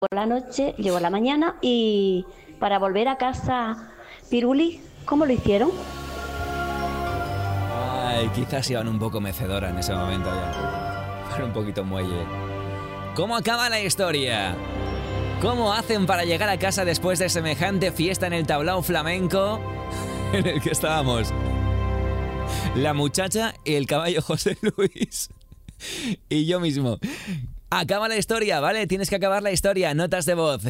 la noche, llegó la mañana y para volver a casa, Piruli, ¿cómo lo hicieron? Ay, quizás iban un poco mecedora en ese momento ya. Fueron un poquito muelle. ¿Cómo acaba la historia? ¿Cómo hacen para llegar a casa después de semejante fiesta en el tablao flamenco en el que estábamos? La muchacha, el caballo José Luis y yo mismo. Acaba la historia, ¿vale? Tienes que acabar la historia. Notas de voz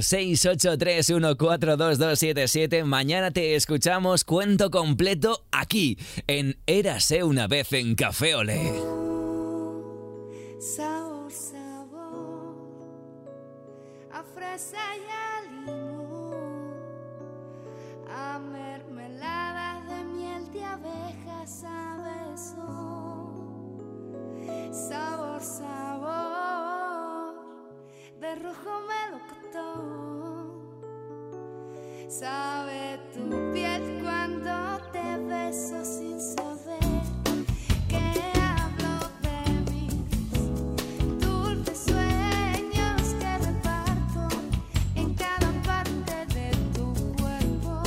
683142277. Mañana te escuchamos cuento completo aquí en Érase una vez en Café Olé. Sabor, sabor, a fresa y a limón, a mermelada de miel de abeja, sabe son. Sabor, sabor, de rojo melocotón, sabe tu piel cuando te beso sin saber que hablo de mis dulces sueños que reparto en cada parte de tu cuerpo,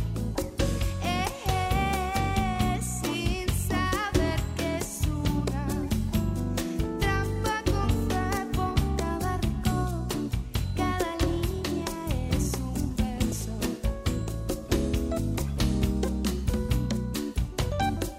sin saber que es una trampa con fuego, cada rincón, cada línea es un verso.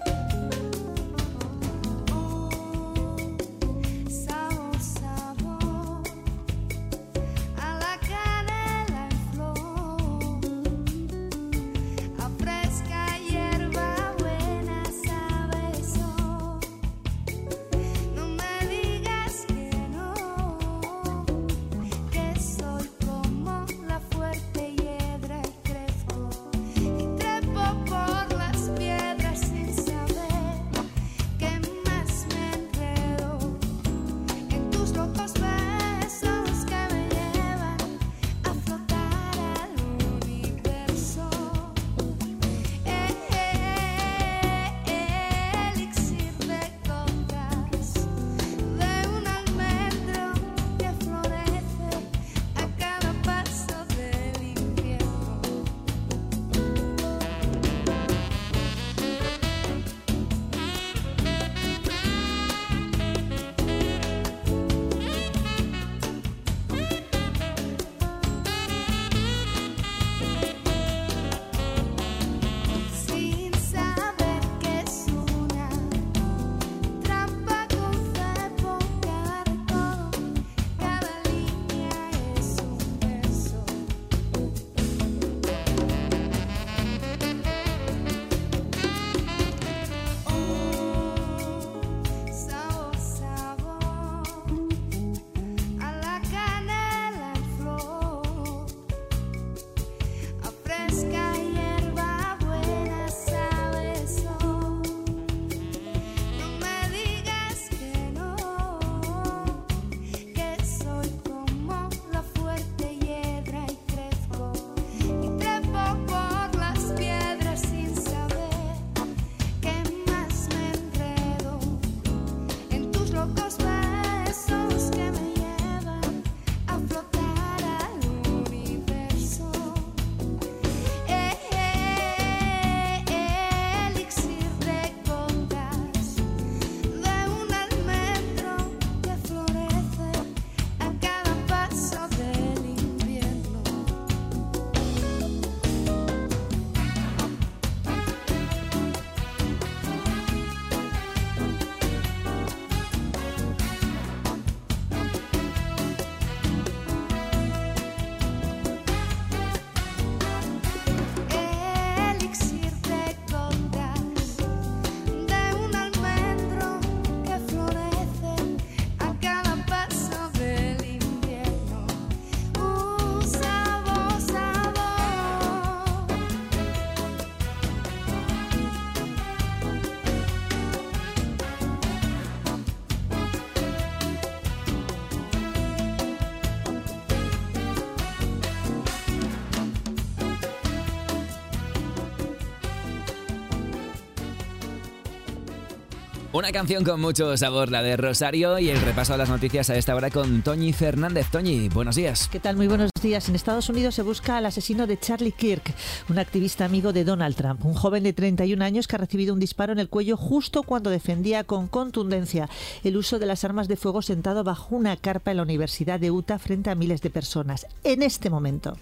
Una canción con mucho sabor, la de Rosario, y el repaso a las noticias a esta hora con Toñi Fernández. Toñi, buenos días. ¿Qué tal? Muy buenos días. En Estados Unidos se busca al asesino de Charlie Kirk, un activista amigo de Donald Trump, un joven de 31 años que ha recibido un disparo en el cuello justo cuando defendía con contundencia el uso de las armas de fuego sentado bajo una carpa en la Universidad de Utah frente a miles de personas. En este momento.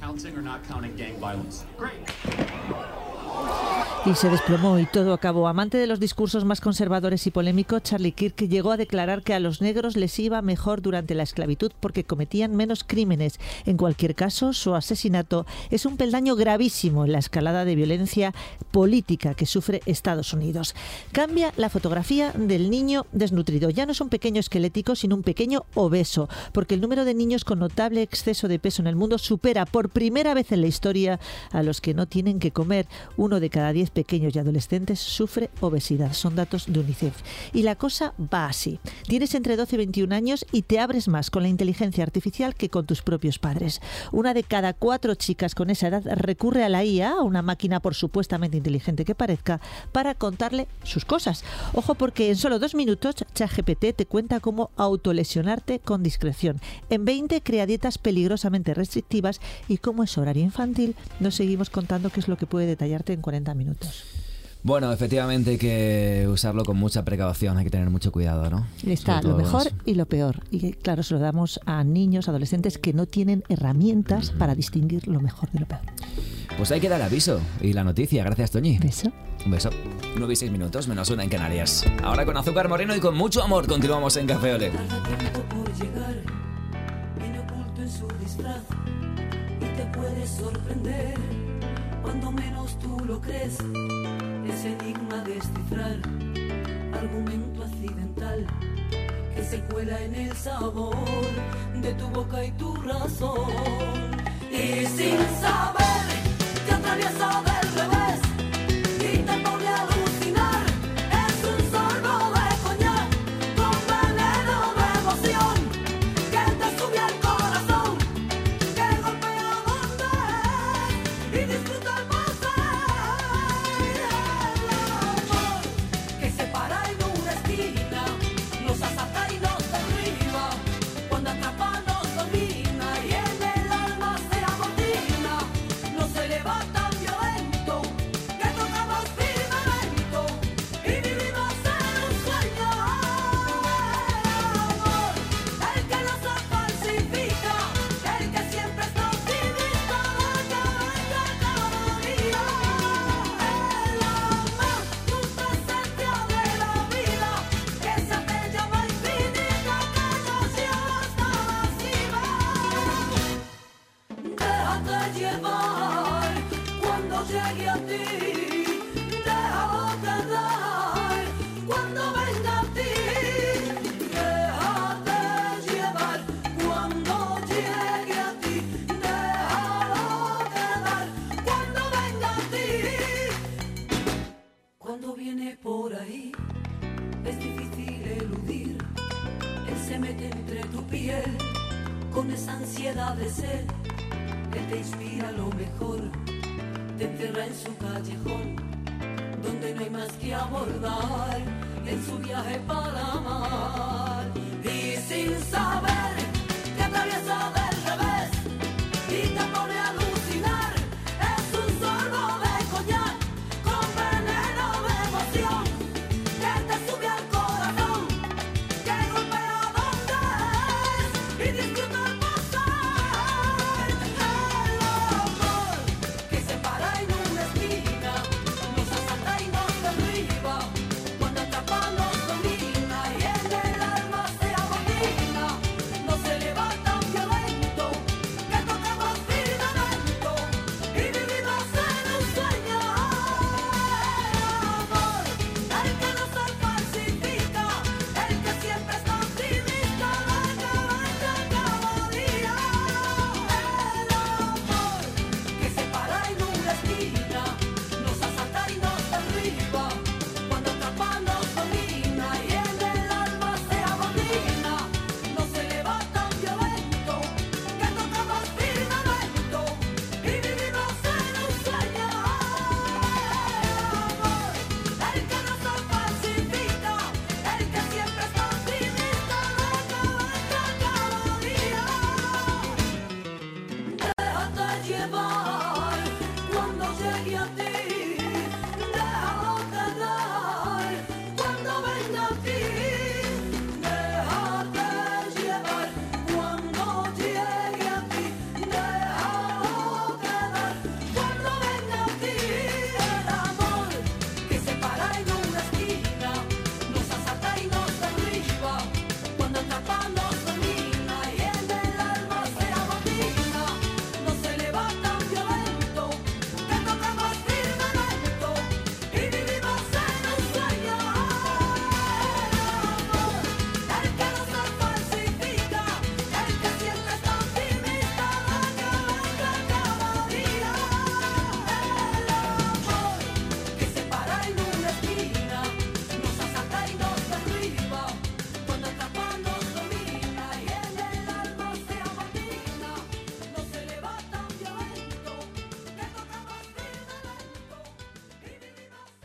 Y se desplomó y todo acabó. Amante de los discursos más conservadores y polémicos, Charlie Kirk llegó a declarar que a los negros les iba mejor durante la esclavitud porque cometían menos crímenes. En cualquier caso, su asesinato es un peldaño gravísimo en la escalada de violencia política que sufre Estados Unidos. Cambia la fotografía del niño desnutrido. Ya no es un pequeño esquelético, sino un pequeño obeso, porque el número de niños con notable exceso de peso en el mundo supera por primera vez en la historia a los que no tienen que comer. 1 de cada 10 pequeños y adolescentes sufre obesidad. Son datos de UNICEF. Y la cosa va así. Tienes entre 12 y 21 años y te abres más con la inteligencia artificial que con tus propios padres. 1 de cada 4 chicas con esa edad recurre a la IA, a una máquina por supuestamente inteligente que parezca, para contarle sus cosas. Ojo, porque en solo 2 minutos ChatGPT te cuenta cómo autolesionarte con discreción. En 20 crea dietas peligrosamente restrictivas y como es horario infantil, nos seguimos contando qué es lo que puede detallarte en 40 minutos. Bueno, efectivamente hay que usarlo con mucha precaución, hay que tener mucho cuidado, ¿no? Está lo mejor y lo peor. Y claro, se lo damos a niños, adolescentes que no tienen herramientas para distinguir lo mejor de lo peor. Pues hay que dar aviso y la noticia. Gracias, Toñi. ¿Beso? Un beso. 9 y 6 minutos, menos 1 en Canarias. Ahora con Azúcar Moreno y con mucho amor continuamos en Café Olé. Tarda tiempo por llegar, viene oculto en su disfraz y te puede sorprender cuando menos tú lo crees. Ese enigma descifrar, argumento accidental que se cuela en el sabor de tu boca y tu razón. Y sin saber te atraviesa del revés y te pone a alucinar. Es un sorbo de coñac con veneno de emoción que te sube al corazón, que golpea donde y disfruta el placer. El amor que se para en una esquina, nos asalta y nos derriba, cuando atrapa nos domina y en el alma se amotina, nos eleva tan violento que tocamos firmamento y vivimos en un sueño. El amor, el que no se falsifica, el que siempre está optimista, el que venga cada día. El amor, tu presencia de la vida, que esa bella va infinita que nos lleva hasta la cima. Déjate llevar cuando llegue a ti, déjalo quedar cuando venga a ti. Déjate llevar cuando llegue a ti, déjalo quedar cuando venga a ti. Cuando viene por ahí, es difícil eludir. Él se mete entre tu piel con esa ansiedad de ser. Él te inspira lo mejor, te encerra en su callejón, donde no hay más que abordar en su viaje para amar. Y sin saber, te atraviesa del revés y te pone a alucinar. Es un sorbo de coñac con veneno de emoción que te sube al corazón, que golpea donde es y disfruta el pasar. El amor que se para en una esquina, nos asalta y nos derriba, cuando atrapa nos domina y en el alma se amotina, llevar cuando llegue a ti. Déjalo quedar cuando venga a ti. Déjate llevar cuando llegue a ti. Déjalo quedar cuando venga a ti. El amor que se para en una esquina nos asalta y nos derriba. Cuando atrapa nos domina y en el alma se amotina. Nos eleva tan violento que tocamos firmamento y vivimos en un sueño. El amor, el que no se falsifica, el que siempre está optimista, la que venga cada día. El amor que se para en una esquina nos asalta y nos derriba. Cuando atrapa nos domina y en el alma se amotina. Nos eleva tan violento que tocamos firmamento y vivimos en un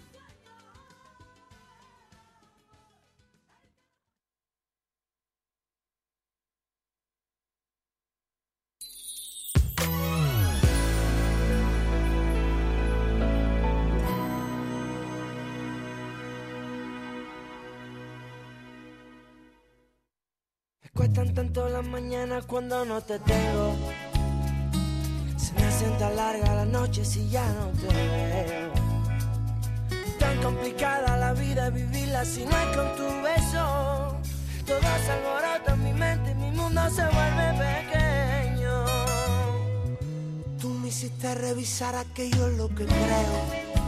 Me cuestan tanto las mañanas cuando no te tengo. Se me hacen tan largas las noches y ya no te veo. Tan complicada la vida vivirla si no es con tu beso. Todo se alborota en mi mente y mi mundo se vuelve pequeño. Tú me hiciste revisar aquello en lo que creo.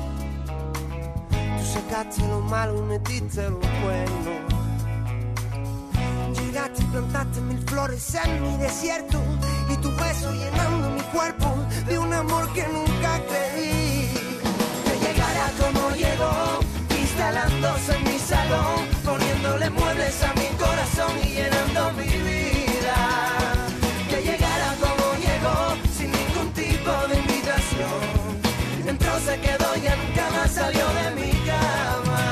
Tú sacaste lo malo y metiste lo bueno. Llegaste y plantaste mil flores en mi desierto y tu beso llenando mi cuerpo de un amor que nunca creí que llegara como llegó, instalándose en mi salón, poniéndole muebles a mi corazón y llenando mi vida. Que llegara como llegó, sin ningún tipo de invitación. Entró, se quedó y ya nunca más salió de mi cama.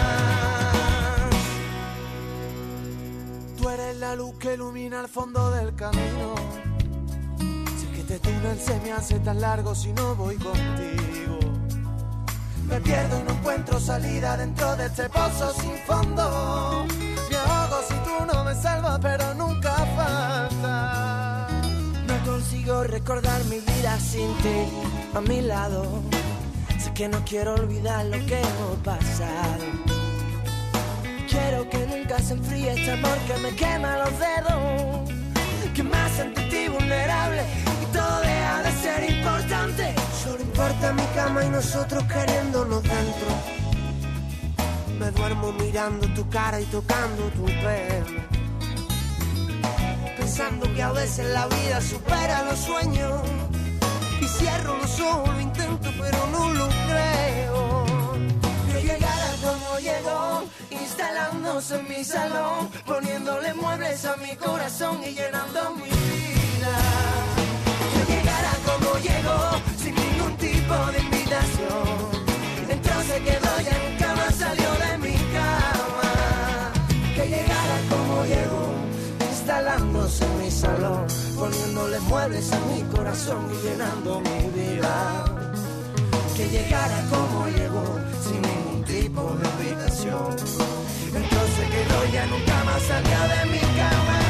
Tú eres la luz que ilumina el fondo del camino. Sé que este túnel se me hace tan largo si no voy contigo. Me pierdo y no encuentro salida dentro de este pozo sin fondo. Me ahogo si tú no me salvas, pero nunca falta. No consigo recordar mi vida sin ti a mi lado. Sé que no quiero olvidar lo que hemos pasado. Quiero que nunca se enfríe este amor que me quema los dedos, que me hace ante ti vulnerable y todo deja de ser importante. Solo importa mi cama y nosotros queriéndonos dentro. Me duermo mirando tu cara y tocando tu pelo, pensando que a veces la vida supera los sueños. Y cierro los ojos, lo intento pero no lo creo. Que llegara como llegó, instalándose en mi salón, poniéndole muebles a mi corazón y llenando mi vida. Que llegara como llegó, sin ningún tipo de invitación. Entró, se quedó, ya nunca más salió de mi cama. Que llegara como llegó, instalándose en mi salón, poniéndole muebles a mi corazón y llenando mi vida. Que llegara como llegó, sin ningún tipo de invitación. Entonces quedó, ya nunca más salió de mi cama.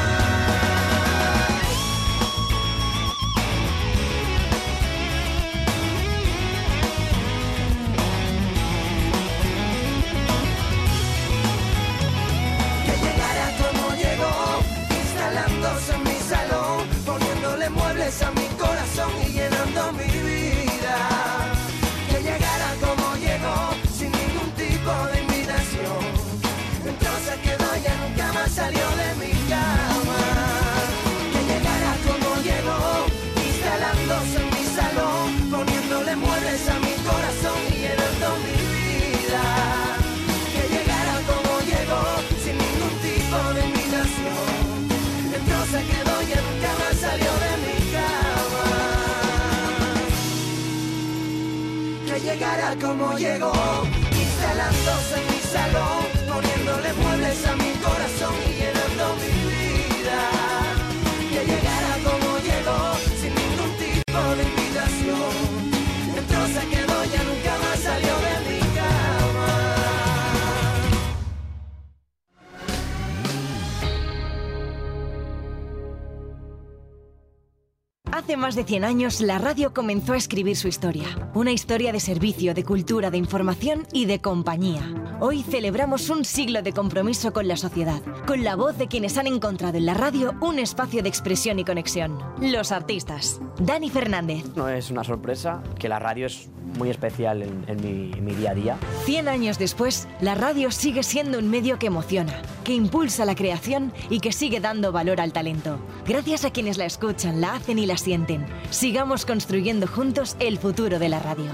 Que llegara como llegó, instalándose en mi salón, poniéndole muebles a mi corazón y llenando mi vida. Que llegara como llegó, sin ningún tipo de invitación. Entonces quedó, ya nunca más salió de mi cama. Que llegara como llegó, instalándose en mi salón, poniéndole muebles a mi corazón y llenando mi vida. Que llegara como llegó, sin ningún tipo de invitación. Entonces quedó, ya nunca más salió de mi cama. Que llegara como llegó, instalándose en mi salón, poniéndole muebles a mi corazón y llenando mi vida. Que llegara como llegó, sin ningún tipo de invitación. Hace más de 100 años, la radio comenzó a escribir su historia. Una historia de servicio, de cultura, de información y de compañía. Hoy celebramos un siglo de compromiso con la sociedad, con la voz de quienes han encontrado en la radio un espacio de expresión y conexión. Los artistas. Dani Fernández. No es una sorpresa que la radio es muy especial en mi día a día. 100 años después, la radio sigue siendo un medio que emociona, que impulsa la creación y que sigue dando valor al talento. Gracias a quienes la escuchan, la hacen y la sienten. Sigamos construyendo juntos el futuro de la radio.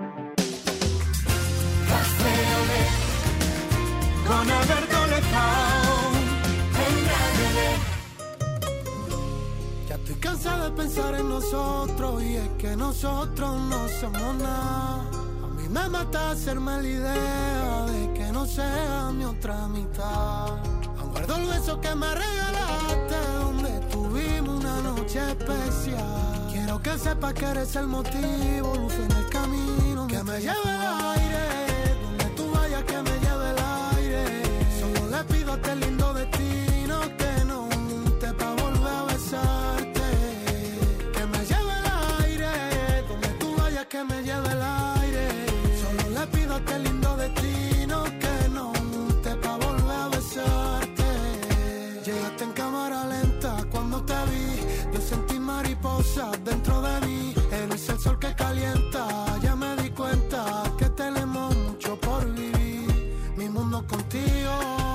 Con Alberto Lezao en Radio Le. Ya estoy cansado de pensar en nosotros y es que nosotros no somos nada. A mí me mata hacerme la idea de que no sea mi otra mitad. Aún guardo el beso que me regalaste donde tuvimos una noche especial. Quiero que sepas que eres el motivo, luz en el camino, que me lleve el aire, donde tú vayas que me lleve el aire. Solo le pido a este lindo destino que no junte pa' volver a besarte. Que me lleve el aire, donde tú vayas que me lleve el aire. Solo le pido a este lindo destino que no junte pa' volver a besarte. Llegaste en cámara lenta cuando te vi, yo sentí mariposas dentro de mí. Eres el sol que calienta, ya me di cuenta que tenemos mucho por vivir. Mi mundo contigo,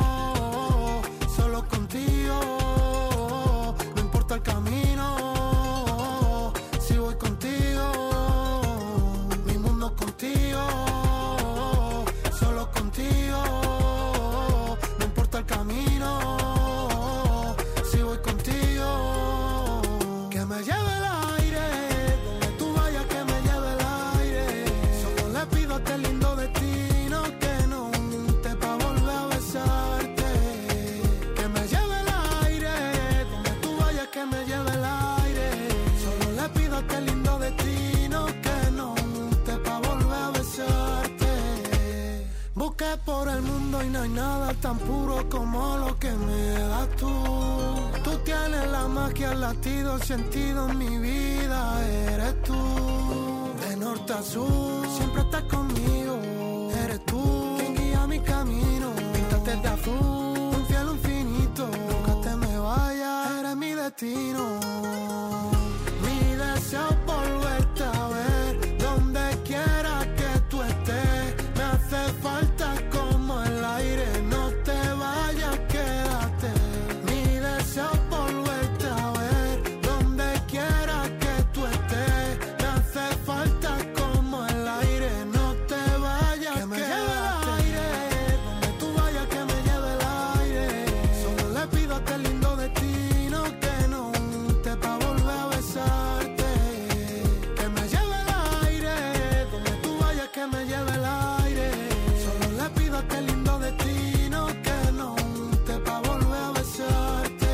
solo contigo. No importa el camino, si voy contigo. Mi mundo contigo, solo contigo. No importa el camino, si voy contigo. Que me lleve el aire, donde tú vayas que me lleve el aire. Solo le pido a este lindo destino que no junte pa' volver a besarte. Que me lleve el aire, donde tú vayas que me lleve el aire. Solo le pido a este lindo destino que no junte pa' volver a besarte. Busqué por el mundo y no hay nada tan puro como lo que me das tú. Tú tienes la magia, el latido, el sentido en mi vida, eres tú. De norte a sur, siempre estás conmigo. Eres tú quien guía mi camino. Píntate de azul, un cielo infinito. Nunca te me vayas, eres mi destino. Mi deseo es volverte a ver, donde quiera que tú estés. Me hace falta como el aire, no te vayas, quédate. Mi deseo es volverte a ver, donde quiera que tú estés. Me hace falta como el aire, no te vayas, que me lleve el aire, donde tú vayas que me lleve el aire. Solo le pido a este lindo destino que no junte pa' volver a besarte. Que me lleve el aire, donde tú vayas que me lleve el aire. Solo le pido a este lindo destino que no junte pa' volver a besarte.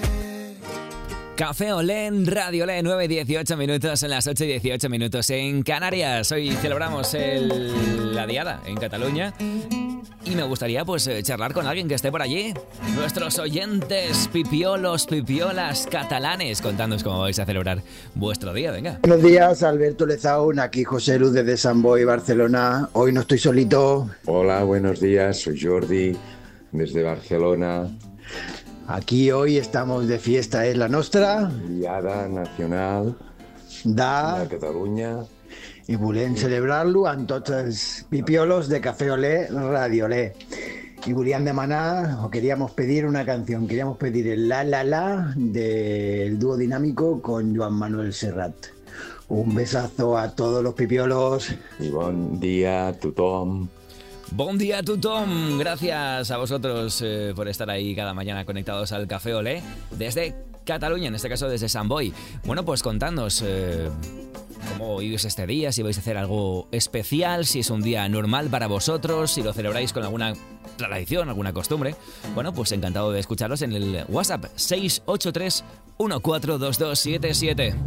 Café Olé en Radio Olé, 9:18 minutos en las 8:18 minutos en Canarias. Hoy celebramos la Diada en Cataluña y me gustaría pues charlar con alguien que esté por allí. Nuestros oyentes pipiolos, pipiolas catalanes, contadnos cómo vais a celebrar vuestro día, venga. Buenos días, Alberto Lezaun, aquí José Luz desde Sant Boi, Barcelona. Hoy no estoy solito. Hola, buenos días, soy Jordi desde Barcelona. Aquí hoy estamos de fiesta, es la nostra. Diada Nacional de Catalunya. I volem celebrar-lo amb tots els pipiolos de Café Olé, Radio Olé. Y volían demanar, o queríamos pedir una canción, queríamos pedir el La La La del dúo dinámico con Joan Manuel Serrat. Un besazo a todos los pipiolos. Y bon dia a tothom. Bon dia a tothom. Gracias a vosotros por estar ahí cada mañana conectados al Café Olé desde Cataluña, en este caso desde Sant Boi. Bueno, pues contadnos cómo vivís este día, si vais a hacer algo especial, si es un día normal para vosotros, si lo celebráis con alguna tradición, alguna costumbre. Bueno, pues encantado de escucharlos en el WhatsApp 683 142277.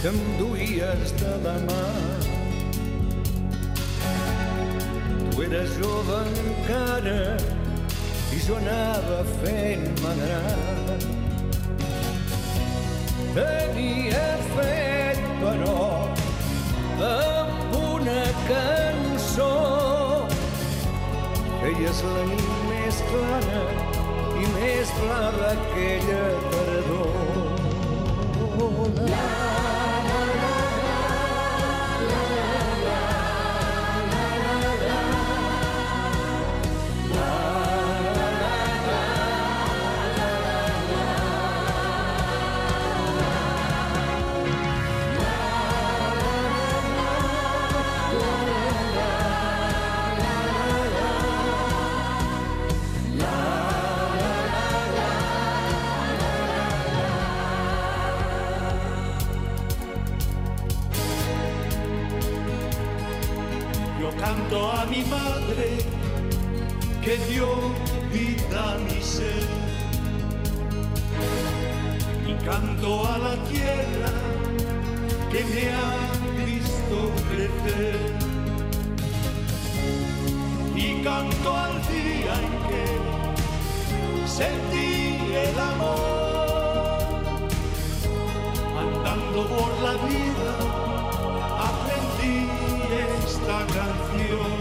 que em duies de la mà. Tu eres jove encara i jo anava fent-me gran. Tenia fet, però, amb una cançó. Feies la nit més clara i més blava aquella tardor. Canto a mi madre que dio vida a mi ser y canto a la tierra que me ha visto crecer y canto al día en que sentí el amor andando por la vida aprendí esta canción.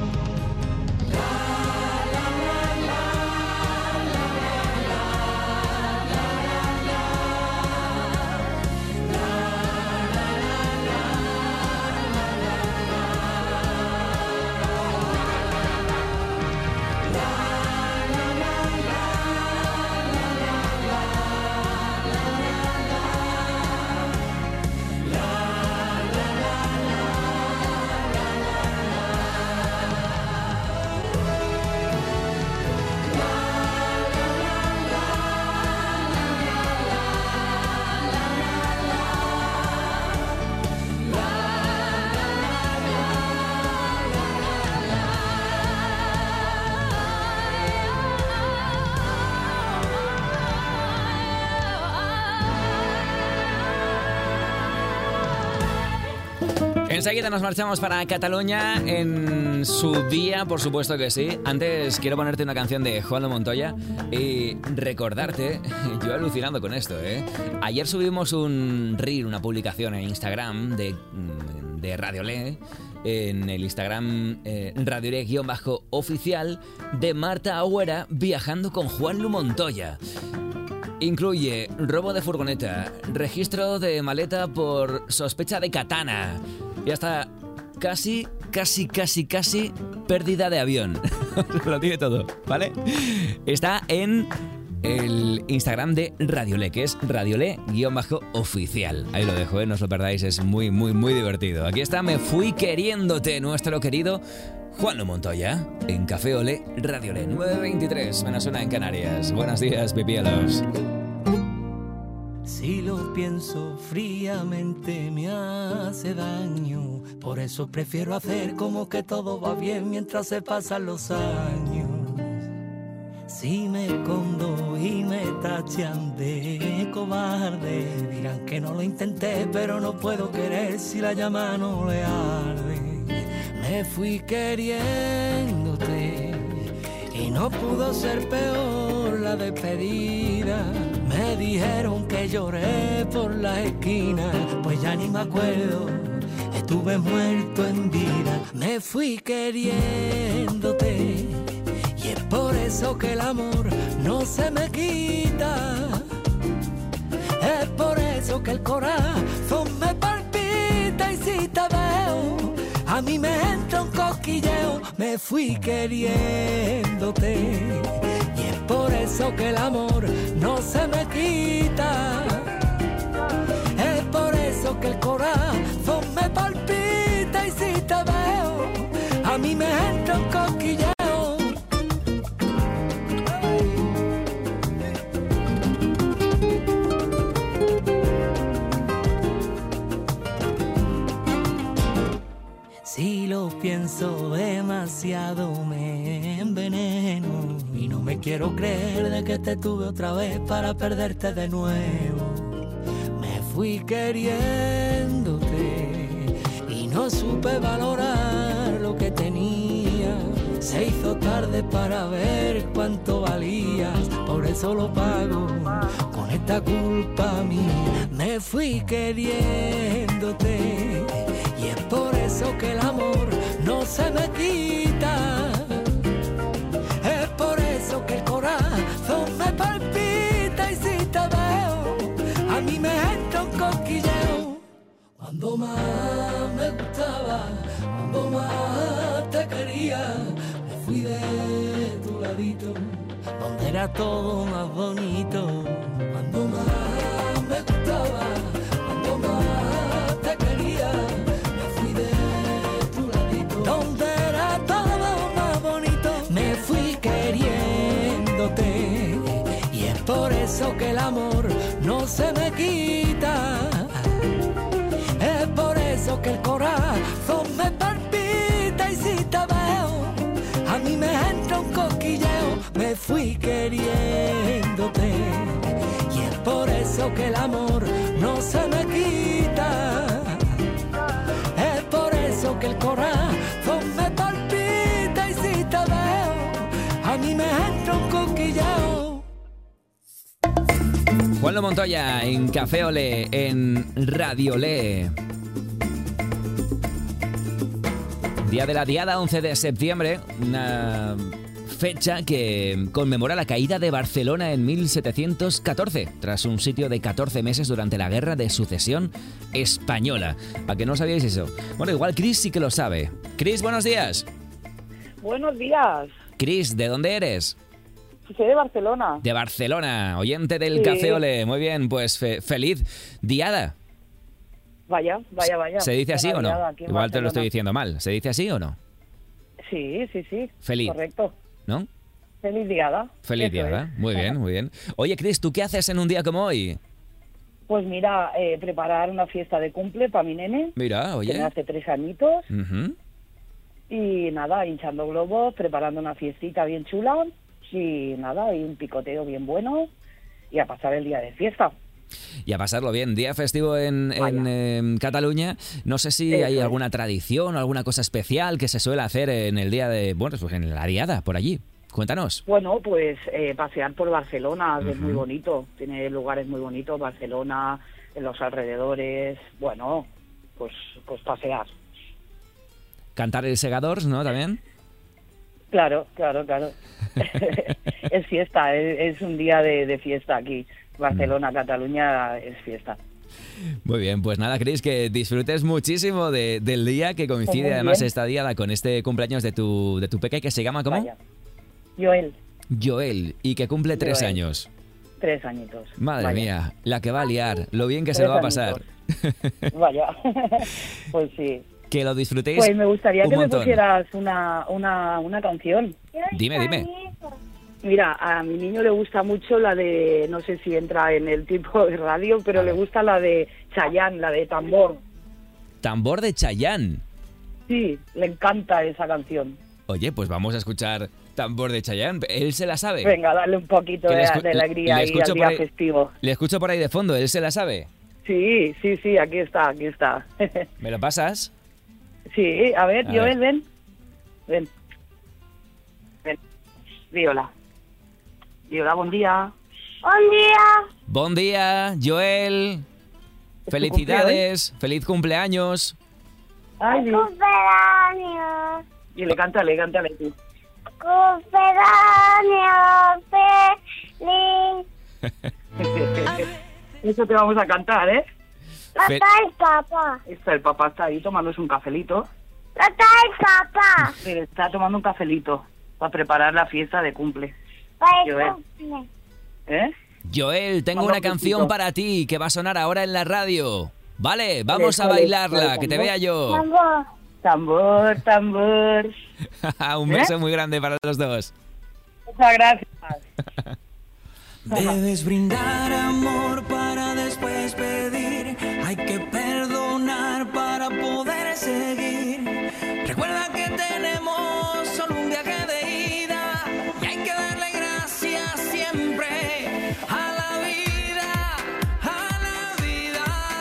Enseguida nos marchamos para Cataluña en su día, por supuesto que sí. Antes quiero ponerte una canción de Juan Montoya y recordarte, yo alucinando con esto, Ayer subimos un reel, una publicación en Instagram de Radiolé, en el Instagram Radiolé_oficial de Marta Agüera viajando con Juan Montoya. Incluye robo de furgoneta, registro de maleta por sospecha de katana y hasta casi pérdida de avión. Lo tiene todo, ¿vale? Está en el Instagram de Radiolé, que es Radiolé_oficial. Ahí lo dejo, no os lo perdáis, es muy divertido. Aquí está Me Fui Queriéndote, nuestro querido Juan Montoya, en Café Olé Radiolé. 9:23, Venezuela en Canarias. Buenos días, pipielos. Si lo pienso fríamente me hace daño, por eso prefiero hacer como que todo va bien mientras se pasan los años. Si me escondo y me tachan de cobarde, dirán que no lo intenté, pero no puedo querer si la llama no le arde. Me fui queriéndote y no pudo ser peor la despedida. Me dijeron que lloré por la esquina, pues ya ni me acuerdo, estuve muerto en vida. Me fui queriéndote y es por eso que el amor no se me quita. Es por eso que el corazón me palpita y si te veo a mí me entra un cosquilleo. Me fui queriéndote y es por eso que el amor no se me quita. Es por eso que el corazón me palpita y si te veo a mí me entra un cosquilleo. Si lo pienso demasiado me enveneno y no me quiero creer de que te tuve otra vez para perderte de nuevo. Me fui queriéndote y no supe valorar lo que tenía. Se hizo tarde para ver cuánto valías, por eso lo pago con esta culpa mía. Me fui queriéndote y es por eso que el amor no se me quita. Es por eso que el corazón me palpita y si te veo a mí me entra un cosquilleo. Cuando más me gustaba, cuando más te quería, me fui de tu ladito, donde era todo más bonito. Cuando más me gustaba, cuando más te quería, me fui de tu ladito, donde era todo más bonito. Me fui queriéndote y es por eso que el amor no se me quita. Es por eso que el corazón me palpita y si te veo a mí me entra un cosquilleo. Me fui queriéndote y es por eso que el amor no se me quita. Es por eso que el corazón me palpita y si te veo a mí me entra un cosquilleo. Juanlo Montoya en Café Olé, en Radio Olé. Día de la Diada, 11 de septiembre, una fecha que conmemora la caída de Barcelona en 1714, tras un sitio de 14 meses durante la Guerra de Sucesión Española. ¿A que no sabíais eso? Bueno, igual Cris sí que lo sabe. Cris, buenos días. Buenos días. Cris, ¿de dónde eres? Soy de Barcelona. De Barcelona, oyente del Sí. Café Olé. Muy bien, pues feliz Diada. Vaya. ¿Se dice así o no? Diada aquí en Igual te lo Barcelona. estoy diciendo mal. ¿Se dice así o no? Sí. Feliz. Correcto. ¿No? Feliz Diada. Feliz Eso Diada. es. Muy bien, muy bien. Oye, Cris, ¿tú qué haces en un día como hoy? Pues mira, preparar una fiesta de cumple para mi nene. Mira, Que oye. hace 3 añitos. Ujú. Y nada, hinchando globos, preparando una fiestita bien chula. Y nada, y un picoteo bien bueno. Y a pasar el día de fiesta. Y a pasarlo bien. Día festivo en Cataluña. No sé si Eso hay es. alguna tradición o alguna cosa especial que se suele hacer en el día de... Bueno, pues en la Diada, por allí. Cuéntanos. Bueno, pues pasear por Barcelona, que es Ujú. muy bonito. Tiene lugares muy bonitos, Barcelona, en los alrededores. Bueno, pues pasear. Cantar el Segadors, ¿no? También. Claro. Es fiesta, es un día de fiesta aquí. Barcelona, Cataluña es fiesta. Muy bien, pues nada, Cris, que disfrutes muchísimo del día que coincide Muy además bien. esta diada con este cumpleaños de tu peque que se llama ¿cómo? Vaya. Joel, Joel, y que cumple 3 Joel. años. 3 añitos. Madre Vaya. mía, la que va a liar, lo bien que se lo va a pasar. Vaya, pues sí. Que lo disfrutéis Pues me gustaría un que me montón. pusieras una canción. Dime. Mira, a mi niño le gusta mucho la de, no sé si entra en el tipo de radio, pero le gusta la de Chayanne, la de Tambor. Tambor de Chayanne. Sí, le encanta esa canción. Oye, pues vamos a escuchar Tambor de Chayanne. Él se la sabe. Venga, dale un poquito Que de, le escu- de alegría le y escucho al día por ahí- festivo. Le escucho por ahí de fondo, él se la sabe. Sí, aquí está. ¿Me lo pasas? Sí, a ver, A Joel, ver. ven. Viola, buen día. Buen día. Buen día, Joel. Felicidades, feliz cumpleaños. Ay, sí. Cumpleaños. Y le cántale tú. Cumpleaños feliz. Eso te vamos a cantar, ¿eh? Fe- Papá y papá. El papá está ahí tomándose un cafelito. Papá y papá. Mire, está tomando un cafelito para preparar la fiesta de cumple. Joel. ¿Eh? Joel, tengo Vamos, una canción besito. para ti que va a sonar ahora en la radio. Vale, vamos a Échale, bailarla, échale, que te tambor. vea yo. Tambor. Un beso muy grande para los dos. Muchas gracias. Debes brindar amor para después pedir. Hay que perdonar para poder seguir. Recuerda que tenemos solo un viaje de ida y hay que darle gracias siempre a la vida, a la vida.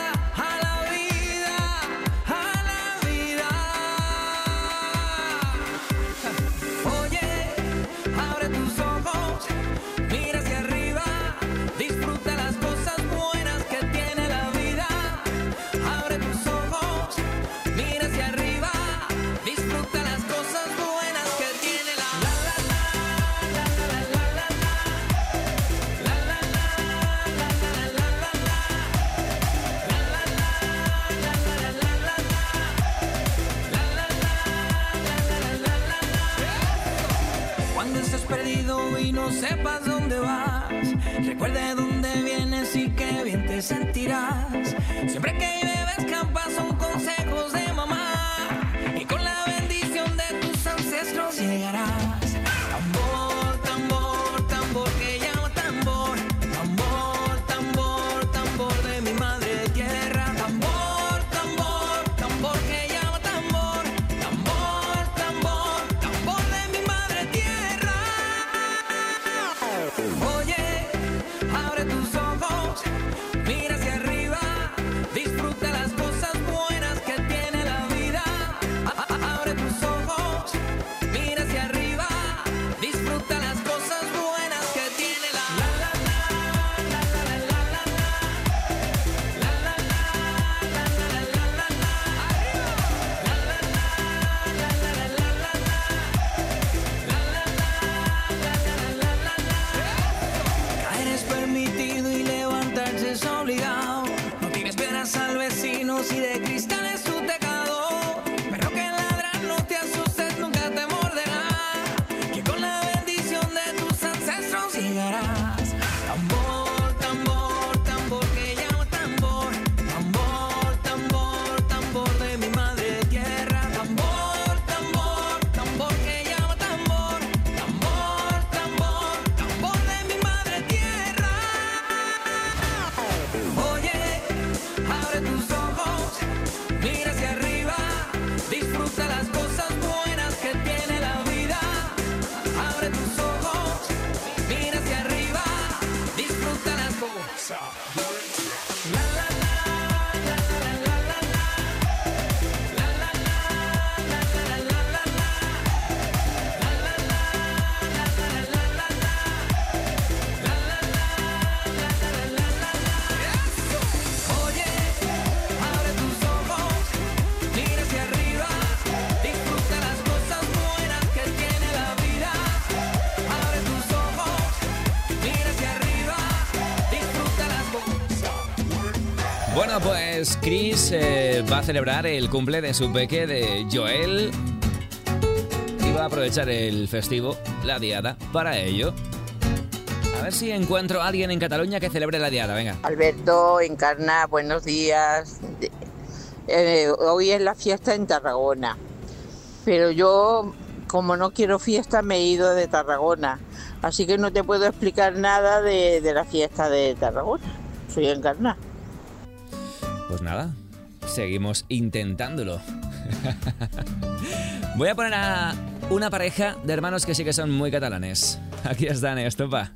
Cuando estés perdido y no sepas dónde vas, recuerda de dónde vienes y qué bien te sentirás. Siempre que bebes campas son consejos de mamá, y con la bendición de tus ancestros llegarás. Tambor, tambor, tambor que llama tambor. Tambor, tambor, tambor de mi madre tierra. Tambor, tambor, tambor que llama tambor. Tambor, tambor, tambor de mi madre tierra. Oye, abre tus ojos, mira hacia arriba, disfruta las cosas buenas que tiene la vida. Abre tus ojos, mira hacia arriba, disfruta las cosas buenas que tiene la Caer es permitido y levantarse es obligado. No tienes piedras al vecino si de cristal es su tejado. Pero que ladran, no te asustes, nunca te morderá, que con la bendición de tus ancestros llegarás. Tambor, tambor, tambor que llama tambor. Tambor, tambor, tambor de mi madre tierra. Tambor, tambor, tambor que llama tambor. Tambor, tambor, tambor de mi madre tierra. Oye, abre tus ojos, mira hacia arriba, disfruta las cosas buenas que tiene la vida. Abre tus ojos, mira hacia arriba, disfruta las cosas. Oye, abre tus ojos, mira hacia arriba, disfruta las cosas buenas que tiene la vida. Abre tus ojos, mira hacia arriba, disfruta las cosas. Bueno, pues Chris va a celebrar el cumple de su peque, de Joel, y va a aprovechar el festivo, la diada, para ello. A ver si encuentro a alguien en Cataluña que celebre la diada, venga. Alberto, Encarna, buenos días. Hoy es la fiesta en Tarragona, pero yo, como no quiero fiesta, me he ido de Tarragona, así que no te puedo explicar nada de la fiesta de Tarragona. Soy Encarna. Pues nada, seguimos intentándolo. Voy a poner a una pareja de hermanos que sí que son muy catalanes. Aquí están, estopa.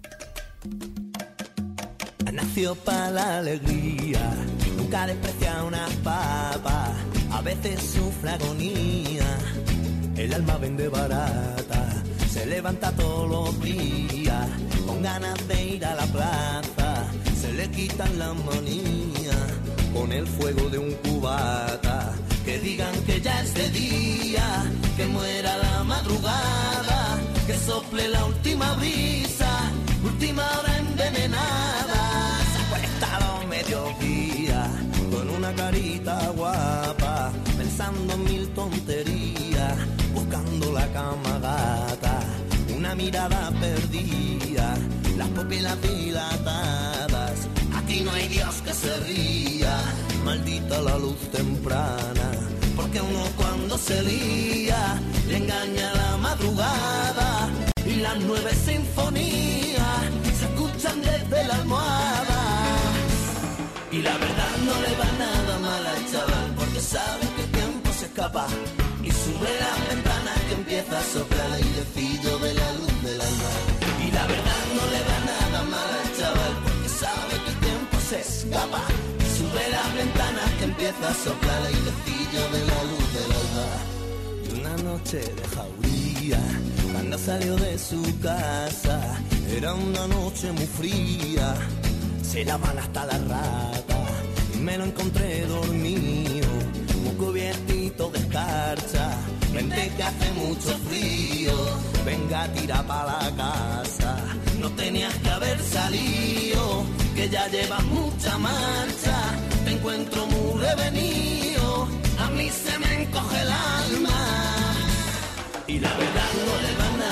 Nació para la alegría, nunca desprecia una papa, a veces sufre agonía, el alma vende barata, se levanta todos los días, con ganas de ir a la plaza, se le quitan las manías, con el fuego de un cubata, que digan que ya es de día, que muera la madrugada, que sople la última brisa, última hora envenenada, se acuesta a los mediodía, con una carita guapa, pensando en mil tonterías, buscando la cama gata, una mirada perdida, las pupilas dilatadas, aquí no hay Dios que se ría, maldita la luz temprana, porque uno cuando se lía, le engaña la madrugada, y las 9 sinfonías se escuchan desde la almohada, y la verdad no le va nada mal al chaval, porque sabe que el tiempo se escapa, y sube las ventanas que empieza a soplar el airecillo de la luz del alma, y la verdad no le va nada mal al chaval, porque sabe que el tiempo se escapa, y sube las ventanas que empieza a soplar el airecillo de la luz del alma. Y una noche de jauría, cuando salió de su casa, era una noche muy fría, se lavan hasta la rata, y me lo encontré dormido, muy cubiertito de escarcha, vente que hace mucho frío, venga tira pa' la casa, no tenías que haber salido, que ya llevas mucha marcha, te encuentro muy revenido, a mí se me encoge el alma, y la verdad no le va nada mal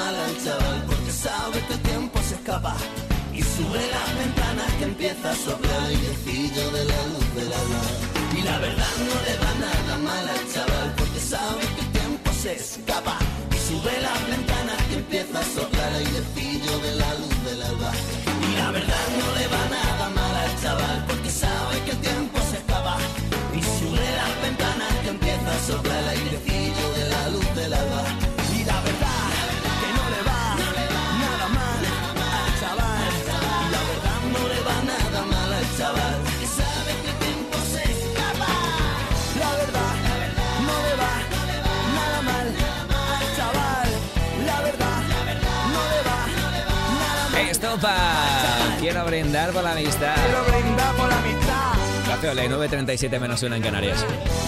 mal al chaval, porque sabe que el tiempo se escapa y sube las ventanas que empieza a soplar el airecillo de la luz del alba. Y la verdad no le va nada mal al chaval, porque sabe que el tiempo se escapa y sube las ventanas que empieza a soplar el airecillo de la luz del alba. Y la verdad no le va nada mal al chaval, porque sabe que el tiempo se escapa y sube las ventanas que empieza a soplar el airecillo de la luz del alba. Y la verdad que no le va nada mal al chaval. Y la verdad no le va nada mal al chaval, porque sabe que el tiempo se escapa. La verdad no le va nada mal al chaval. La verdad no le va nada mal. Estopa, quiero brindar por la amistad. Quiero brindar por la amistad. Café Olé, 9:37 menos 1 en Canarias.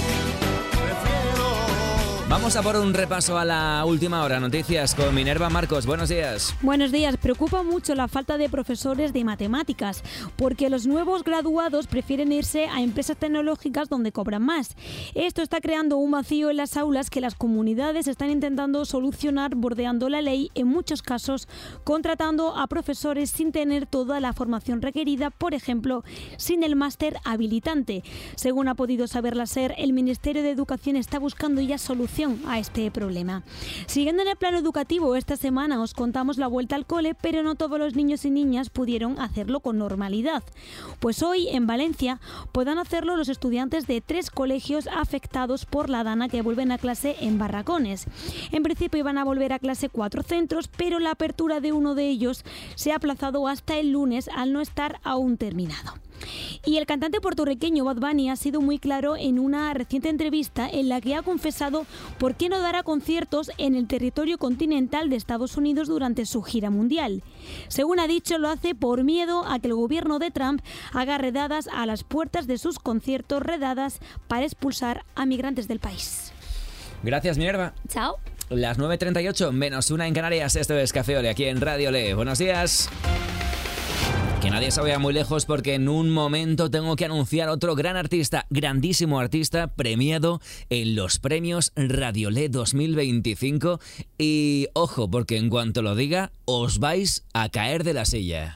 Vamos a por un repaso a la última hora. Noticias con Minerva Marcos. Buenos días. Buenos días. Preocupa mucho la falta de profesores de matemáticas, porque los nuevos graduados prefieren irse a empresas tecnológicas donde cobran más. Esto está creando un vacío en las aulas que las comunidades están intentando solucionar bordeando la ley, en muchos casos contratando a profesores sin tener toda la formación requerida, por ejemplo, sin el máster habilitante. Según ha podido saber la SER, el Ministerio de Educación está buscando ya solución a este problema. Siguiendo en el plano educativo, esta semana os contamos la vuelta al cole, pero no todos los niños y niñas pudieron hacerlo con normalidad. Pues hoy, en Valencia, podrán hacerlo los estudiantes de 3 colegios afectados por la dana que vuelven a clase en Barracones. En principio iban a volver a clase 4 centros, pero la apertura de uno de ellos se ha aplazado hasta el lunes al no estar aún terminado. Y el cantante puertorriqueño Bad Bunny ha sido muy claro en una reciente entrevista en la que ha confesado por qué no dará conciertos en el territorio continental de Estados Unidos durante su gira mundial. Según ha dicho, lo hace por miedo a que el gobierno de Trump haga redadas a las puertas de sus conciertos, redadas para expulsar a migrantes del país. Gracias, Minerva. Chao. Las 9:38 menos 1 en Canarias. Esto es Café Olé, aquí en Radio Olé. Buenos días. Que nadie se vaya muy lejos, porque en un momento tengo que anunciar otro gran artista, grandísimo artista, premiado en los premios Radio Olé 2025. Y ojo, porque en cuanto lo diga, os vais a caer de la silla.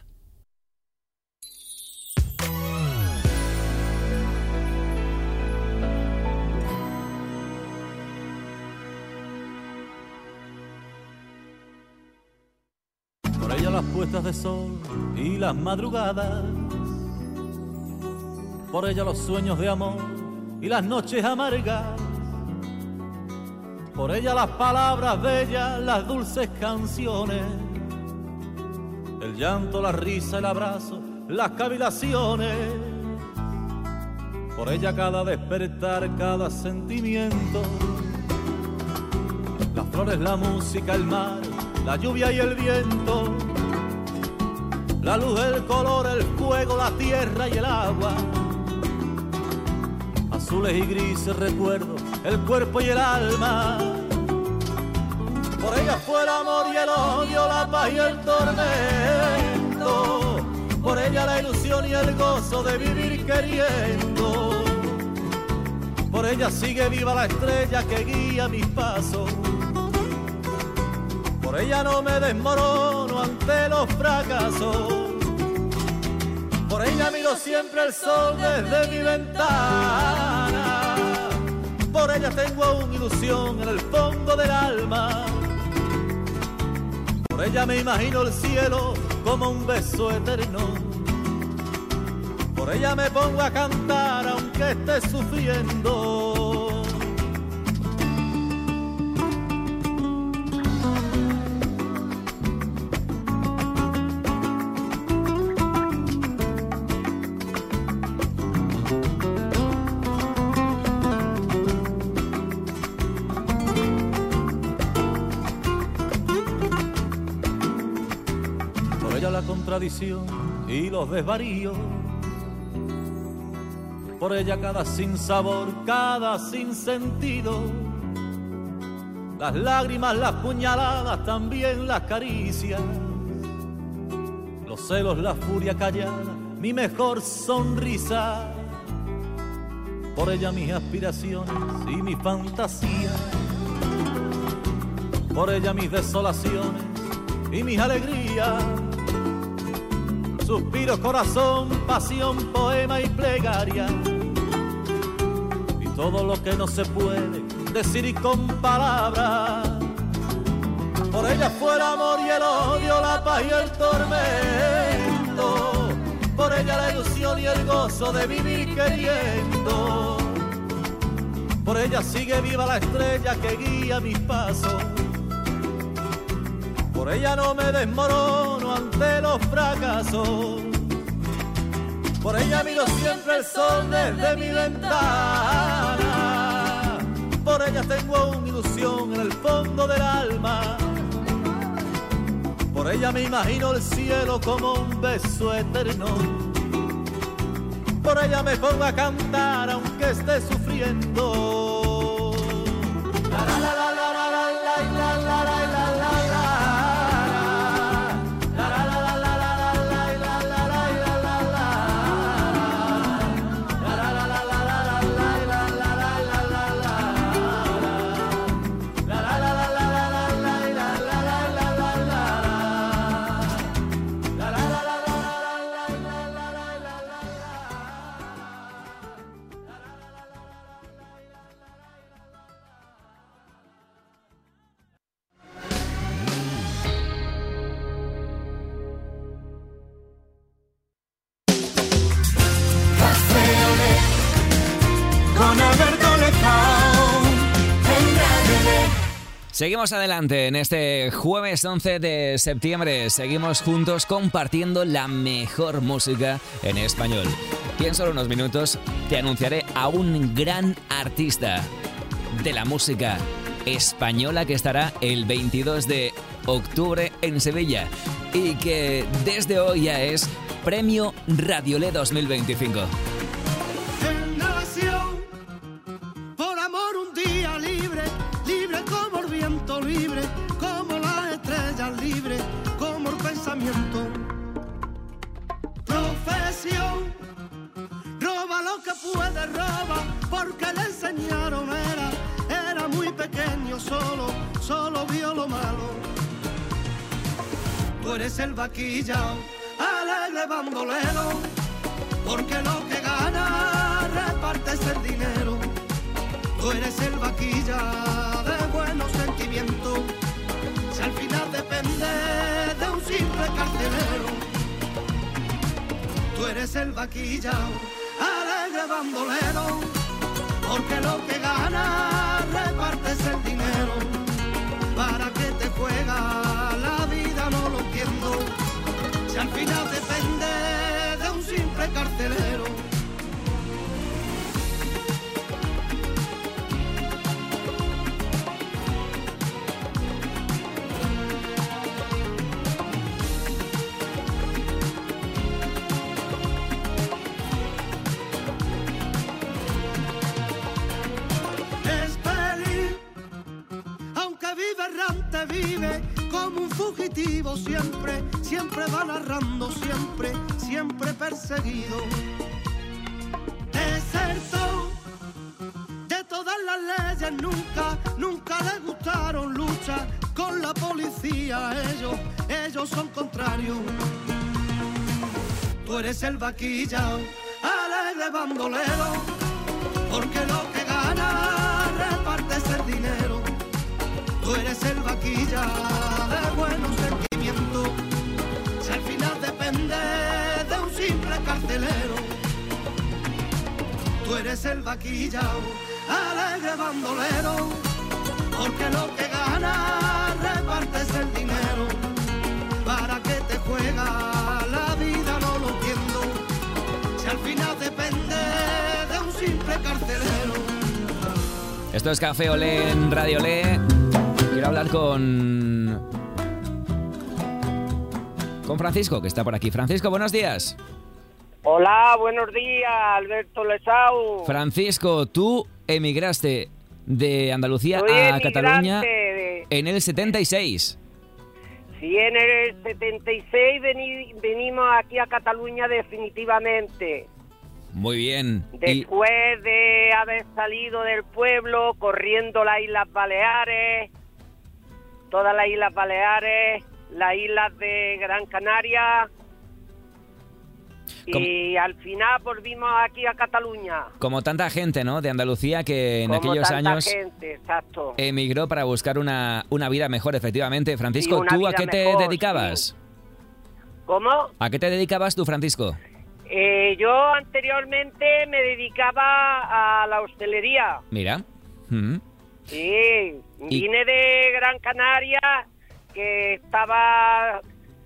Por ella las puestas de sol y las madrugadas, por ella los sueños de amor y las noches amargas, por ella las palabras bellas, las dulces canciones, el llanto, la risa, el abrazo, las cavilaciones, por ella cada despertar, cada sentimiento, las flores, la música, el mar, la lluvia y el viento, la luz, el color, el fuego, la tierra y el agua, azules y grises recuerdos, el cuerpo y el alma. Por ella fue el amor y el odio, la paz y el tormento, por ella la ilusión y el gozo de vivir queriendo, por ella sigue viva la estrella que guía mis pasos. Por ella no me desmorono ante los fracasos, por ella miro siempre el sol desde mi ventana, por ella tengo aún ilusión en el fondo del alma, por ella me imagino el cielo como un beso eterno, por ella me pongo a cantar aunque esté sufriendo. La contradicción y los desvaríos, por ella cada sinsabor, cada sinsentido, las lágrimas, las puñaladas, también las caricias, los celos, la furia callada, mi mejor sonrisa, por ella mis aspiraciones y mi fantasía, por ella mis desolaciones y mis alegrías. Suspiros, corazón, pasión, poema y plegaria. Y todo lo que no se puede decir y con palabras. Por ella fue el amor y el odio, la paz y el tormento. Por ella la ilusión y el gozo de vivir queriendo. Por ella sigue viva la estrella que guía mis pasos. Por ella no me desmorono ante los fracasos. Por ella miro siempre el sol desde mi ventana. Por ella tengo una ilusión en el fondo del alma. Por ella me imagino el cielo como un beso eterno. Por ella me pongo a cantar aunque esté sufriendo. La la la la la la la la la la la la la. Seguimos adelante en este jueves 11 de septiembre. Seguimos juntos compartiendo la mejor música en español. Y en solo unos minutos te anunciaré a un gran artista de la música española que estará el 22 de octubre en Sevilla y que desde hoy ya es Premio Radiolé 2025. Por amor un día libre, libre como el viento, libre como las estrellas, libre como el pensamiento. Profesión, roba lo que puede, roba, porque le enseñaron, era muy pequeño, solo vio lo malo. Tú eres el vaquillao, alegre bandolero, porque lo que gana repartes el dinero. Tú eres el vaquilla de buenos sentimientos, si al final depende de un simple carcelero. Tú eres el vaquilla, alegre bandolero, porque lo que gana repartes el dinero. ¿Para qué te juega la vida? No lo entiendo, si al final depende de un simple carcelero. Vive errante, vive como un fugitivo, siempre va narrando, siempre perseguido. Deserto de todas las leyes, nunca le gustaron, lucha con la policía, ellos son contrarios. Tú eres el vaquillao, alegre bandolero, porque lo que gana repartes el dinero. Tú eres el vaquilla de buenos sentimientos, si al final depende de un simple carcelero. Tú eres el vaquilla, alegre bandolero, porque lo que gana repartes el dinero. ¿Para qué te juega la vida? No lo entiendo, si al final depende de un simple carcelero. Esto es Café Olé en Radio Olé. Quiero hablar con Francisco, que está por aquí. Francisco, buenos días. Hola, buenos días, Alberto Lesau. Francisco, tú emigraste de Andalucía a Cataluña en el 76. Sí, en el 76 venimos aquí a Cataluña definitivamente. Muy bien. Después de haber salido del pueblo, corriendo las Islas Baleares, todas las Islas Baleares, las islas de Gran Canaria, y al final volvimos aquí a Cataluña. Como tanta gente, ¿no?, de Andalucía que en Como aquellos tanta años gente, exacto. emigró para buscar una vida mejor, efectivamente. Francisco, Sí, ¿tú una a qué vida te mejor, dedicabas? sí. ¿Cómo? ¿A qué te dedicabas tú, Francisco? Yo anteriormente me dedicaba a la hostelería. Mira. Mm. Sí, vine de Gran Canaria, que estaba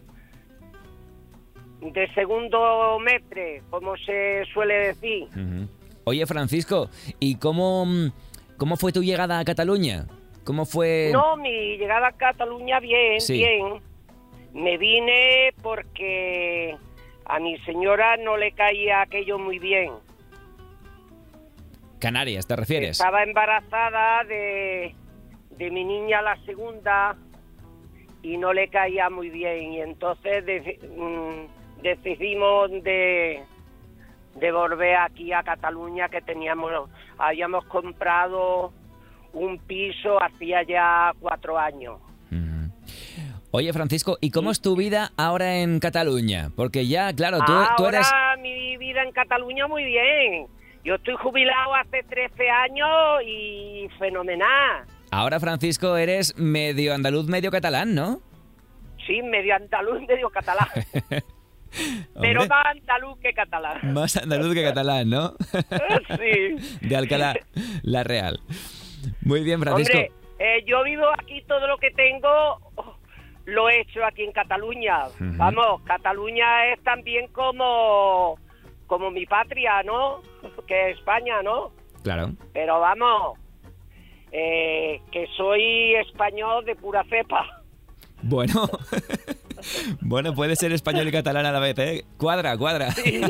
de segundo metre, como se suele decir. Oye, Francisco, ¿y cómo fue tu llegada a Cataluña? ¿Cómo fue...? No, mi llegada a Cataluña bien, Sí. bien. Me vine porque a mi señora no le caía aquello muy bien. Canarias, ¿te refieres? Estaba embarazada de mi niña, la segunda, y no le caía muy bien. Y entonces decidimos de volver aquí a Cataluña, que habíamos comprado un piso hacía ya 4 años. Oye, Francisco, ¿y cómo es tu vida ahora en Cataluña? Porque ya, claro, tú eres... Ahora mi vida en Cataluña muy bien. Yo estoy jubilado hace 13 años y fenomenal. Ahora, Francisco, eres medio andaluz, medio catalán, ¿no? Sí, medio andaluz, medio catalán. Pero más andaluz que catalán. Más andaluz que catalán, ¿no? Sí. De Alcalá, La Real. Muy bien, Francisco. Hombre, yo vivo aquí, todo lo que tengo lo he hecho aquí en Cataluña. Vamos, Cataluña es también como mi patria, ¿no? Que es España, ¿no? Claro. Pero vamos, que soy español de pura cepa. Bueno, bueno, puede ser español y catalán a la vez, ¿eh? Cuadra. Sí.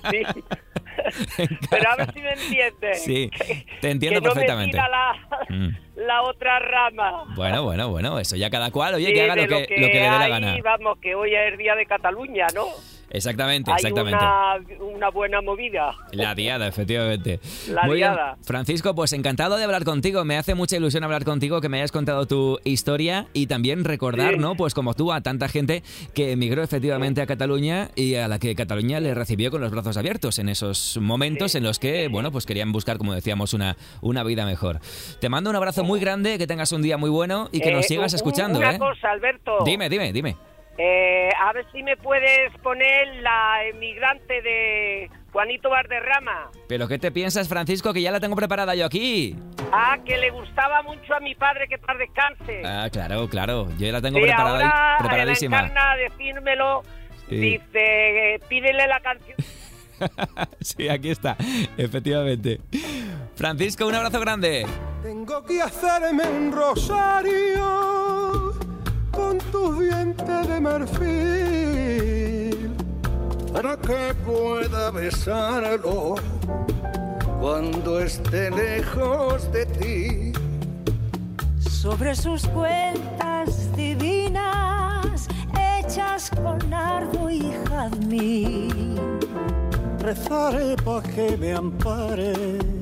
Pero a ver si me entiendes. Sí, te entiendo que no perfectamente. Me tira la otra rama. Bueno, eso ya cada cual, oye, que haga lo que le dé la gana. Vamos, que hoy es el día de Cataluña, ¿no? Exactamente. Hay una buena movida. La diada, efectivamente. Muy diada. Bien. Francisco, pues encantado de hablar contigo. Me hace mucha ilusión hablar contigo, que me hayas contado tu historia y también recordar, ¿no? Pues como tú, a tanta gente que emigró efectivamente a Cataluña y a la que Cataluña le recibió con los brazos abiertos en esos momentos en los que, bueno, pues querían buscar, como decíamos, una vida mejor. Te mando un abrazo muy grande, que tengas un día muy bueno y que nos sigas escuchando, Una cosa, Alberto. Dime. A ver si me puedes poner la emigrante de Juanito Valderrama. ¿Pero qué te piensas, Francisco, que ya la tengo preparada yo aquí? Que le gustaba mucho a mi padre, que paz descanse. Claro, yo la tengo Sí, preparadísima. Ahora encarna a decírmelo, Sí. Dice, pídele la canción. Sí, aquí está, efectivamente. Francisco, un abrazo grande. Tengo que hacerme un rosario con tus dientes de marfil para que pueda besarlo cuando esté lejos de ti. Sobre sus cuentas divinas hechas con nardo y jazmín, rezaré pa' que me ampare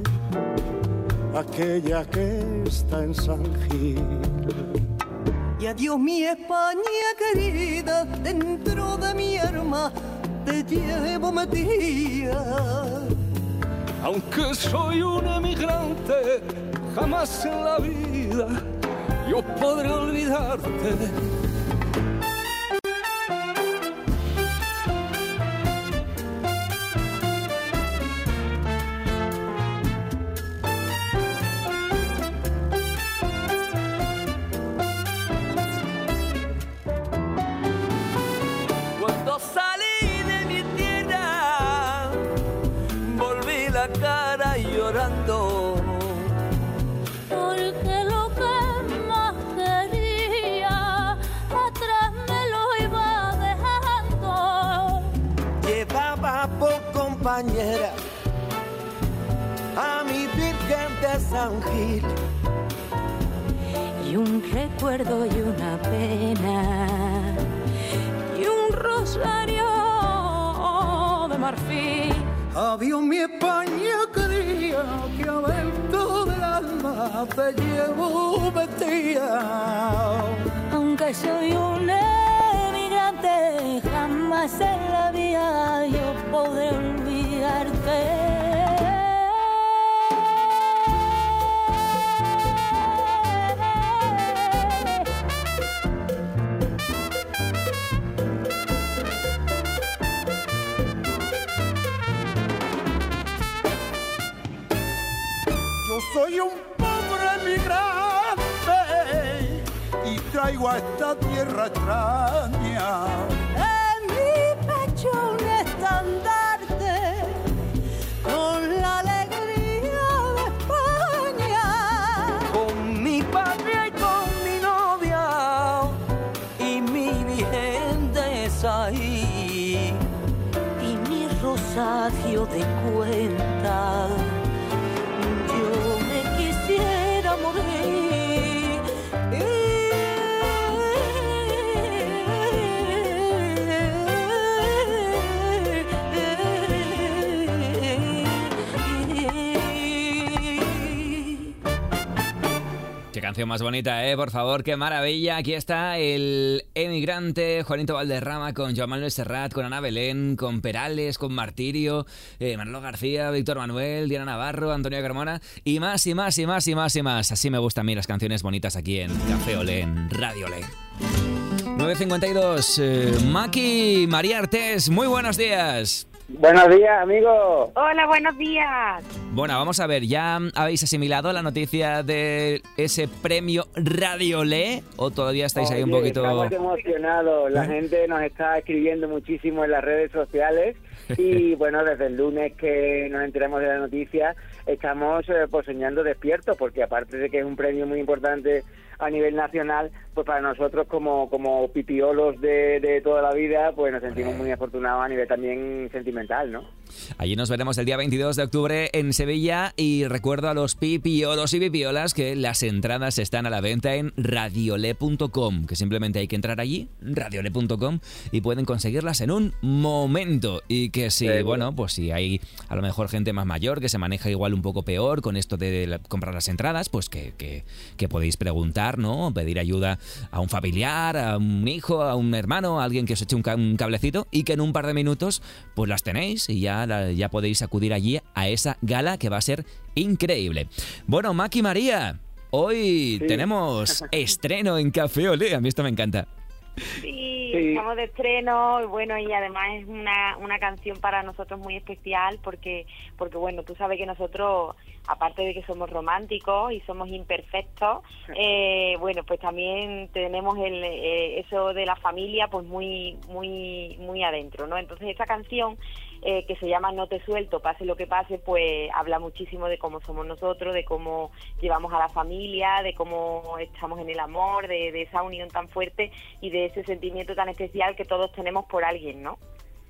aquella que está en San Gil. Y adiós mi España querida, dentro de mi alma te llevo metida. Aunque soy un emigrante, jamás en la vida yo podré olvidarte. Cuando salí de mi tierra, volví la cara llorando. Porque lo que más quería, atrás me lo iba dejando. Llevaba por compañera a mi Virgen de San Gil. Y un recuerdo y una pena, y un rosario de marfil. Adiós mi España querida, que adentro del alma te llevo metida. que soy un emigrante, jamás en la vida yo podré olvidarte. Soy un pobre migrante y traigo a esta tierra extraña en mi pecho un estandarte con la alegría de España, con mi patria y con mi novia y mi virgen de Saí y mi rosario de cuentas. Yo me quisiera morir Qué canción más bonita, por favor, qué maravilla. Aquí está el emigrante Juanito Valderrama con Joan Manuel Serrat, con Ana Belén, con Perales, con Martirio, Manolo García, Víctor Manuel, Diana Navarro, Antonio Carmona y más y más y más y más y más. Así me gustan a mí las canciones bonitas aquí en Café Olé, en Radio Olé. 9:52, Maki, María Artés, muy buenos días. Buenos días, amigo. Hola, buenos días. Bueno, vamos a ver, ¿ya habéis asimilado la noticia de ese premio Radio Olé o todavía estáis ahí un poquito...? Estamos emocionados, la gente nos está escribiendo muchísimo en las redes sociales y bueno, desde el lunes que nos enteramos de la noticia estamos pues soñando despiertos, porque aparte de que es un premio muy importante a nivel nacional, pues para nosotros como pipiolos de toda la vida, pues nos sentimos muy afortunados a nivel también sentimental, ¿no? Allí nos veremos el día 22 de octubre en Sevilla y recuerdo a los pipiolos y pipiolas que las entradas están a la venta en radiolé.com, que simplemente hay que entrar allí, radiolé.com, y pueden conseguirlas en un momento. Y que si, bueno, pues si hay a lo mejor gente más mayor que se maneja igual un poco peor con esto de comprar las entradas, pues que podéis preguntar, ¿no? Pedir ayuda a un familiar, a un hijo, a un hermano, a alguien que os eche un cablecito y que en un par de minutos pues las tenéis y ya podéis acudir allí a esa gala que va a ser increíble. Bueno, Maki, María, hoy tenemos estreno en Café Olé, a mí esto me encanta. Sí, estamos de estreno y bueno, y además es una canción para nosotros muy especial porque bueno, tú sabes que nosotros, aparte de que somos románticos y somos imperfectos, bueno, pues también tenemos eso de la familia pues muy adentro, ¿no? Entonces esta canción que se llama No te suelto, pase lo que pase, pues habla muchísimo de cómo somos nosotros, de cómo llevamos a la familia, de cómo estamos en el amor, de esa unión tan fuerte y de ese sentimiento tan especial que todos tenemos por alguien, ¿no?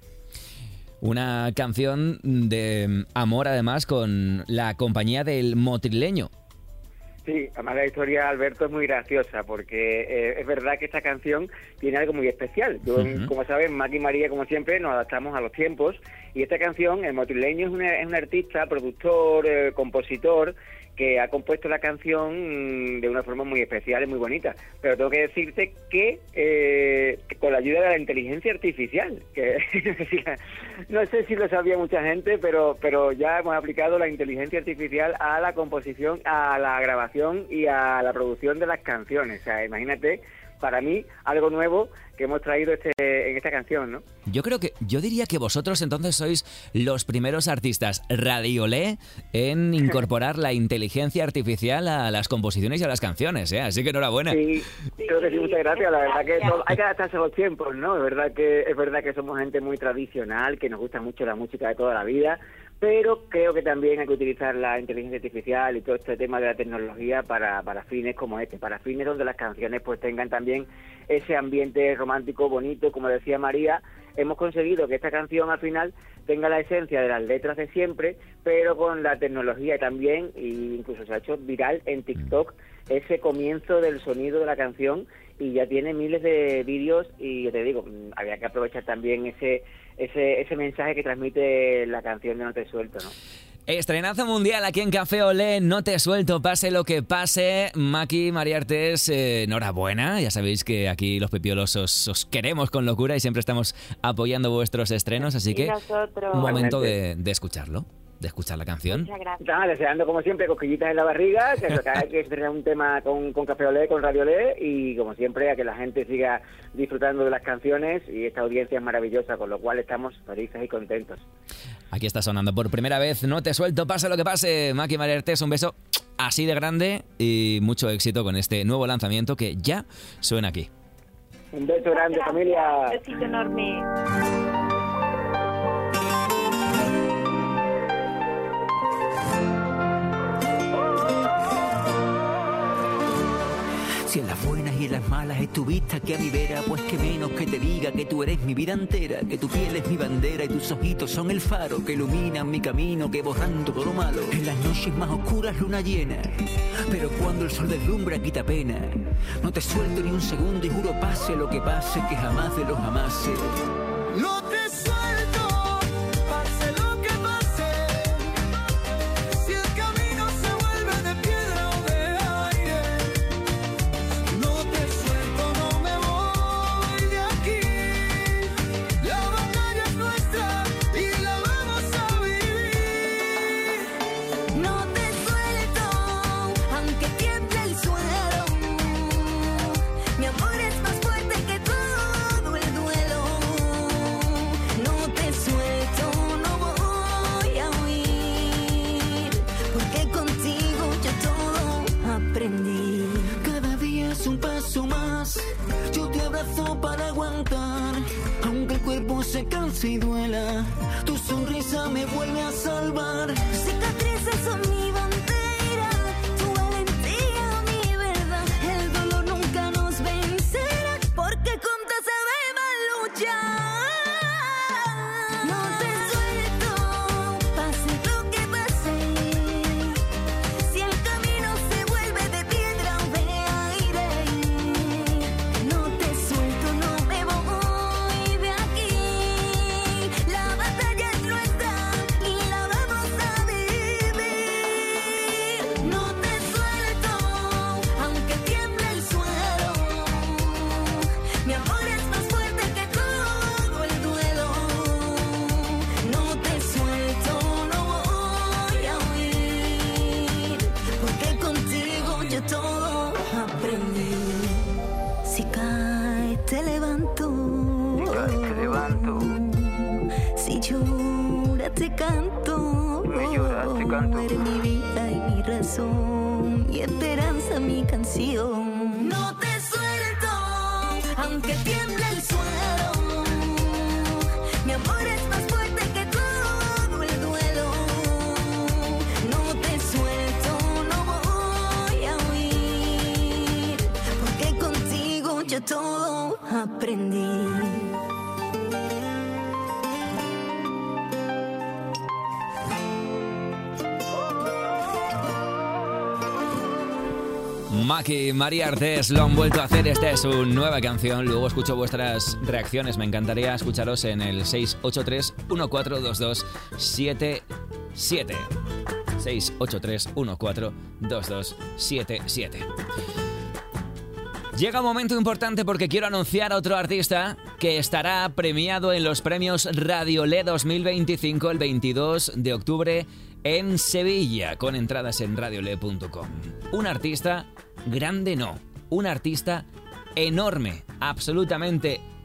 Una canción de amor además con la compañía del Motrileño. Sí, además la historia, Alberto, es muy graciosa porque es verdad que esta canción tiene algo muy especial. Yo, como sabes, Maki y María, como siempre, nos adaptamos a los tiempos y esta canción, el Motrileño es un artista, productor, compositor, que ha compuesto la canción de una forma muy especial y muy bonita. Pero tengo que decirte que con la ayuda de la inteligencia artificial, que no sé si lo sabía mucha gente, pero ya hemos aplicado la inteligencia artificial a la composición, a la grabación y a la producción de las canciones. O sea, imagínate, para mí, algo nuevo que hemos traído en esta canción, ¿no? Yo diría que vosotros entonces sois los primeros artistas Radio Olé en incorporar la inteligencia artificial a las composiciones y a las canciones, ¿eh? Así que enhorabuena. Sí, creo que sí, muchas gracias. La verdad que hay que adaptarse a los tiempos, ¿no? Es verdad que somos gente muy tradicional, que nos gusta mucho la música de toda la vida, pero creo que también hay que utilizar la inteligencia artificial y todo este tema de la tecnología para fines como este, para fines donde las canciones pues tengan también ese ambiente romántico, bonito. Como decía María, hemos conseguido que esta canción al final tenga la esencia de las letras de siempre, pero con la tecnología también, e incluso se ha hecho viral en TikTok ese comienzo del sonido de la canción y ya tiene miles de vídeos y yo te digo, había que aprovechar también ese mensaje que transmite la canción de No te suelto, ¿no? Estrenazo mundial aquí en Café Olé, no te suelto, pase lo que pase. Maki, María Artés, enhorabuena. Ya sabéis que aquí los pepiolos os queremos con locura y siempre estamos apoyando vuestros estrenos, así que un momento de escucharlo, de escuchar la canción. Muchas gracias. Nada, deseando como siempre cosquillitas en la barriga, que cada vez que estrenar un tema con Café Olé, con Radio Olé, y como siempre a que la gente siga disfrutando de las canciones, y esta audiencia es maravillosa, con lo cual estamos felices y contentos. Aquí está sonando por primera vez, no te suelto, pase lo que pase. Maki, María Artés, un beso así de grande y mucho éxito con este nuevo lanzamiento que ya suena aquí. Un beso grande, familia. Un besito enorme. Si en las buenas y en las malas estuviste aquí a mi vera, pues que menos que te diga que tú eres mi vida entera, que tu piel es mi bandera y tus ojitos son el faro que iluminan mi camino, que borran todo lo malo. En las noches más oscuras luna llena, pero cuando el sol deslumbra quita pena. No te suelto ni un segundo y juro pase lo que pase, que jamás de los jamases. No te suelto, pase lo que pase. Si el camino se vuelve de piedra o de aire, no te suelto, no me voy de aquí. La batalla es nuestra y la vamos a vivir. No te suelto, aunque tiemble el suelo. Mi amor es más fuerte que todo el duelo. No te suelto, no voy a huir, porque contigo yo todo aprendí. Cada día es un paso más, yo te abrazo para aguantar, aunque el cuerpo se canse y duela, tu sonrisa me vuelve a salvar. Cicatrices son mi bandera, tu valentía mi verdad. El dolor nunca nos vencerá, porque juntos sabemos luchar. No te suelto, pase lo que pase. Si el camino se vuelve de piedra o de aire, no te suelto, no me voy de aquí. La batalla es nuestra y la vamos a vivir. No te suelto, aunque tiemble el suelo. Mi amor es más fuerte que todo el duelo. No te suelto, no voy a huir, porque contigo yo todo aprendí. Si caes te levanto. Si lloras te canto. Eres mi vida y mi razón, mi esperanza, mi canción. No te suelto, aunque tiemble el suelo. Mi amor es más fuerte que todo el duelo. No te suelto, no voy a huir, porque contigo yo todo aprendí. Maki, María Artés lo han vuelto a hacer, esta es su nueva canción. Luego escucho vuestras reacciones, me encantaría escucharos en el 683-142277. 683-142277. Llega un momento importante porque quiero anunciar a otro artista que estará premiado en los premios Radio Olé 2025 el 22 de octubre en Sevilla, con entradas en radiolé.com. Un artista grande, no, un artista enorme, absolutamente